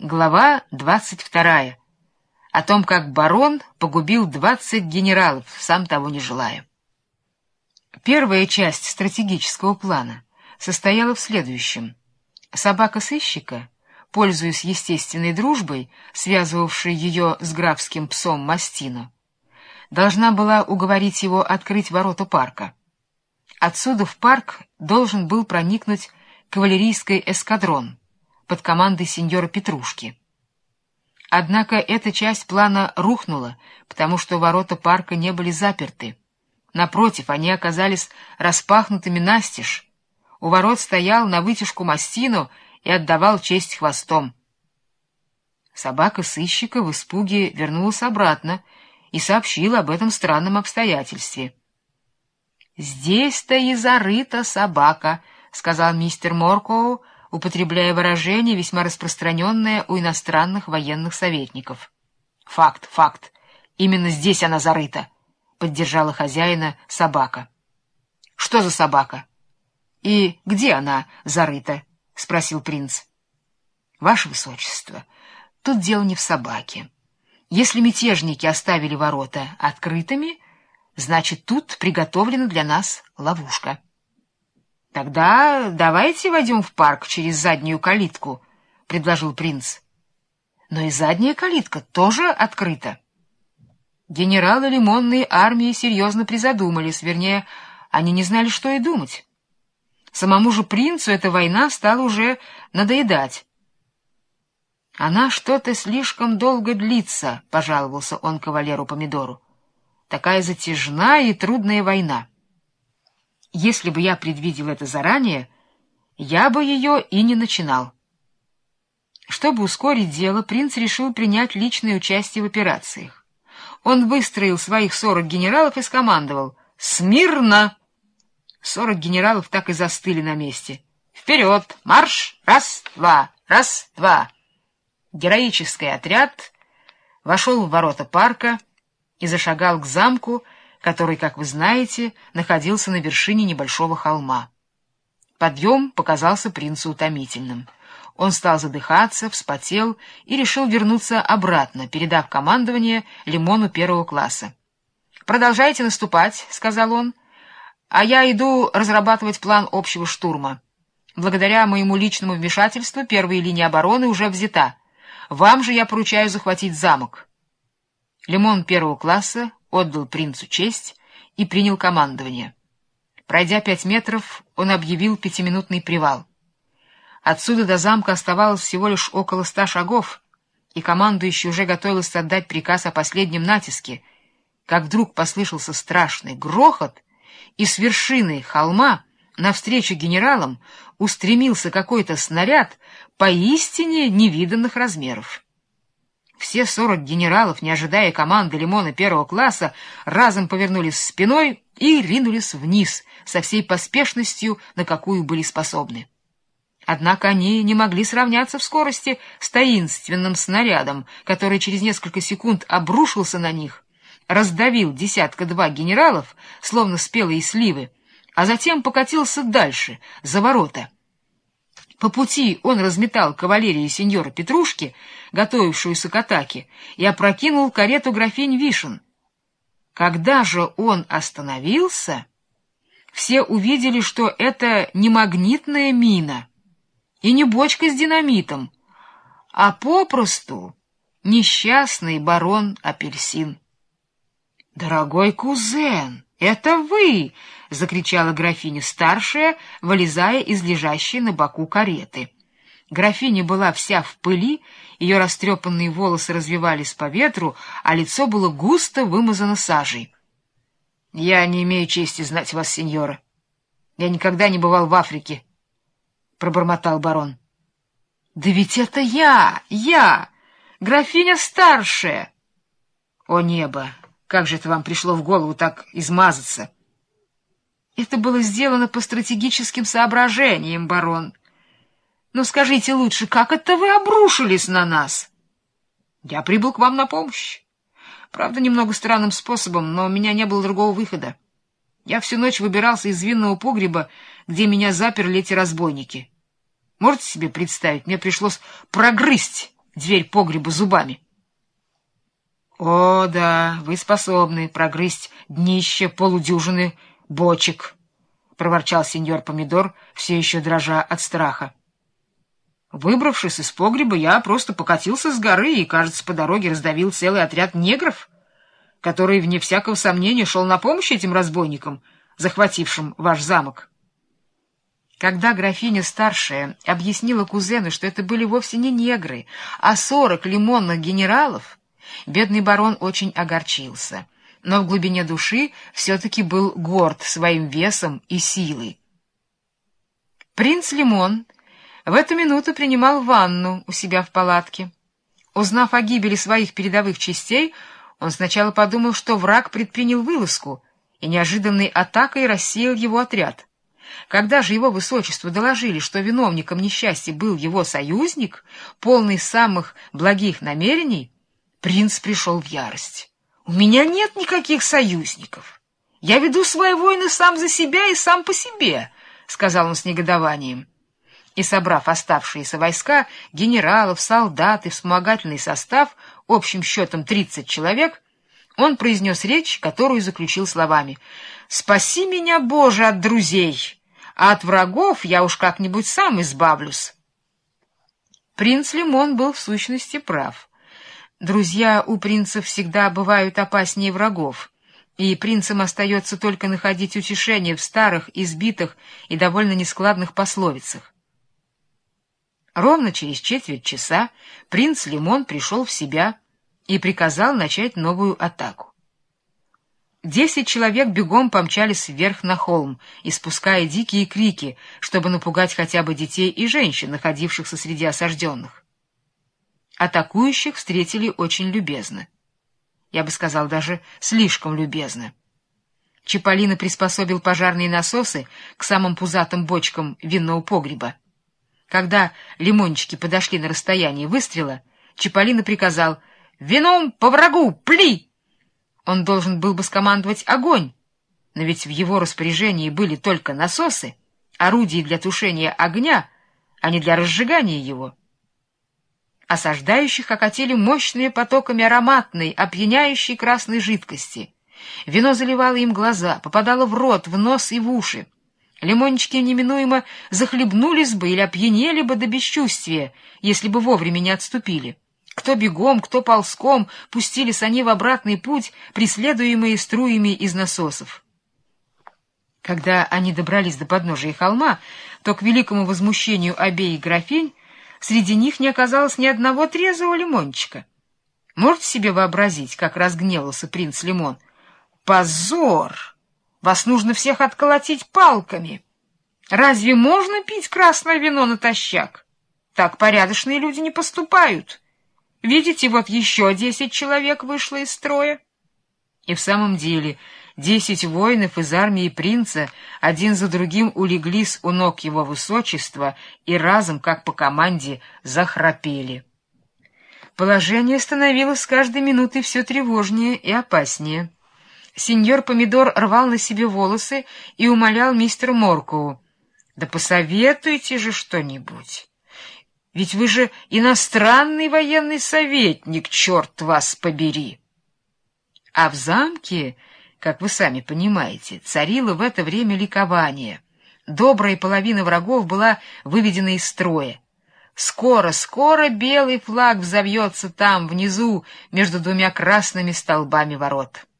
Глава 22. О том, как барон погубил 20 генералов, сам того не желая. Первая часть стратегического плана состояла в следующем. Собака сыщика, пользуясь естественной дружбой, связывавшей ее с графским псом Мастино, должна была уговорить его открыть ворота парка. Отсюда в парк должен был проникнуть кавалерийский эскадрон под командой сеньора Петрушки. Однако эта часть плана рухнула, потому что ворота парка не были заперты. Напротив, они оказались распахнутыми настежь. У ворот стоял навытяжку Мастино и отдавал честь хвостом. Собака сыщика в испуге вернулась обратно и сообщила об этом странном обстоятельстве. «Здесь-то и зарыта собака», — сказал мистер Моркоу, употребляя выражение, весьма распространенное у иностранных военных советников. «Факт, факт. Именно здесь она зарыта», — поддержала хозяина собака. «Что за собака? И где она зарыта?» — спросил принц. «Ваше высочество, тут дело не в собаке. Если мятежники оставили ворота открытыми, значит, тут приготовлена для нас ловушка». «Тогда давайте войдем в парк через заднюю калитку», — предложил принц. «Но и задняя калитка тоже открыта». Генералы Лимонной армии серьезно призадумались, вернее, они не знали, что и думать. Самому же принцу эта война стала уже надоедать. «Она что-то слишком долго длится», — пожаловался он кавалеру Помидору. «Такая затяжная и трудная война. Если бы я предвидел это заранее, я бы ее и не начинал». Чтобы ускорить дело, принц решил принять личное участие в операциях. Он выстроил своих 40 генералов и скомандовал: «Смирно!» 40 генералов так и застыли на месте. «Вперед! Марш! Раз, два! Раз, два!» Героический отряд вошел в ворота парка и зашагал к замку, который, как вы знаете, находился на вершине небольшого холма. Подъем показался принцу утомительным. Он стал задыхаться, вспотел и решил вернуться обратно, передав командование Лимону первого класса. «Продолжайте наступать», — сказал он, — «а я иду разрабатывать план общего штурма. Благодаря моему личному вмешательству первая линия обороны уже взята. Вам же я поручаю захватить замок». Лимон первого класса отдал принцу честь и принял командование. Пройдя 5 метров, он объявил 5-минутный привал. Отсюда до замка оставалось всего лишь около 100 шагов, и командующий уже готовился отдать приказ о последнем натиске, как вдруг послышался страшный грохот, и с вершины холма навстречу генералам устремился какой-то снаряд поистине невиданных размеров. Все 40 генералов, не ожидая команды Лимона первого класса, разом повернулись спиной и ринулись вниз со всей поспешностью, на какую были способны. Однако они не могли сравняться в скорости с таинственным снарядом, который через несколько секунд обрушился на них, раздавил 10-2 генералов, словно спелые сливы, а затем покатился дальше, за ворота. По пути он разметал кавалерию сеньора Петрушки, готовившуюся к атаке, и опрокинул карету графинь Вишен. Когда же он остановился, все увидели, что это не магнитная мина и не бочка с динамитом, а попросту несчастный барон Апельсин. «Дорогой кузен, это вы!» — закричала графиня старшая, вылезая из лежащей на боку кареты. Графиня была вся в пыли, ее растрепанные волосы развивались по ветру, а лицо было густо вымазано сажей. «Я не имею чести знать вас, сеньора. Я никогда не бывал в Африке», — пробормотал барон. «Да ведь это я, графиня старшая!» «О небо! Как же это вам пришло в голову так измазаться?» «Это было сделано по стратегическим соображениям, барон. Но скажите лучше, как это вы обрушились на нас?» «Я прибыл к вам на помощь. Правда, немного странным способом, но у меня не было другого выхода. Я всю ночь выбирался из винного погреба, где меня заперли эти разбойники. Можете себе представить, мне пришлось прогрызть дверь погреба зубами. — О, да, вы способны прогрызть днище полудюжины бочек, — проворчал сеньор Помидор, все еще дрожа от страха. Выбравшись из погреба, я просто покатился с горы и, кажется, по дороге раздавил целый отряд негров, который, вне всякого сомнения, шел на помощь этим разбойникам, захватившим ваш замок. Когда графиня старшая объяснила кузену, что это были вовсе не негры, а 40 лимонных генералов, бедный барон очень огорчился, но в глубине души все-таки был горд своим весом и силой. Принц Лимон в эту минуту принимал ванну у себя в палатке. Узнав о гибели своих передовых частей, он сначала подумал, что враг предпринял вылазку и неожиданной атакой рассеял его отряд. Когда же его высочеству доложили, что виновником несчастья был его союзник, полный самых благих намерений, принц пришел в ярость. «У меня нет никаких союзников. Я веду свои войны сам за себя и сам по себе», — сказал он с негодованием. И, собрав оставшиеся войска, генералов, солдат и вспомогательный состав, общим счетом 30 человек, он произнес речь, которую заключил словами: «Спаси меня, Боже, от друзей, а от врагов я уж как-нибудь сам избавлюсь». Принц Лимон был в сущности прав. Друзья у принцев всегда бывают опаснее врагов, и принцам остается только находить утешение в старых, избитых и довольно нескладных пословицах. Ровно через четверть часа принц Лимон пришел в себя и приказал начать новую атаку. 10 человек бегом помчались вверх на холм, испуская дикие крики, чтобы напугать хотя бы детей и женщин, находившихся среди осажденных. Атакующих встретили очень любезно. Я бы сказал, даже слишком любезно. Чиполлино приспособил пожарные насосы к самым пузатым бочкам винного погреба. Когда лимончики подошли на расстояние выстрела, Чиполлино приказал: «Вином по врагу! Пли!» Он должен был бы скомандовать огонь, но ведь в его распоряжении были только насосы, орудия для тушения огня, а не для разжигания его. Осаждающих окатили мощными потоками ароматной, опьяняющей красной жидкости. Вино заливало им глаза, попадало в рот, в нос и в уши. Лимончики неминуемо захлебнулись бы или опьянели бы до бесчувствия, если бы вовремя не отступили. Кто бегом, кто ползком пустились они в обратный путь, преследуемые струями из насосов. Когда они добрались до подножия холма, то, к великому возмущению обеих графинь, среди них не оказалось ни одного трезвого лимончика. Можете себе вообразить, как разгневался принц Лимон? «Позор! Вас нужно всех отколотить палками! Разве можно пить красное вино натощак? Так порядочные люди не поступают! Видите, вот еще 10 человек вышло из строя». И в самом деле 10 воинов из армии принца один за другим улеглись у ног его высочества и разом, как по команде, захрапели. Положение становилось с каждой минутой все тревожнее и опаснее. Сеньор Помидор рвал на себе волосы и умолял мистера Моркоу: «Да посоветуйте же что-нибудь! Ведь вы же иностранный военный советник, черт вас побери!» А в замке, как вы сами понимаете, царило в это время ликование. Добрая половина врагов была выведена из строя. Скоро белый флаг взовьется там, внизу, между двумя красными столбами ворот.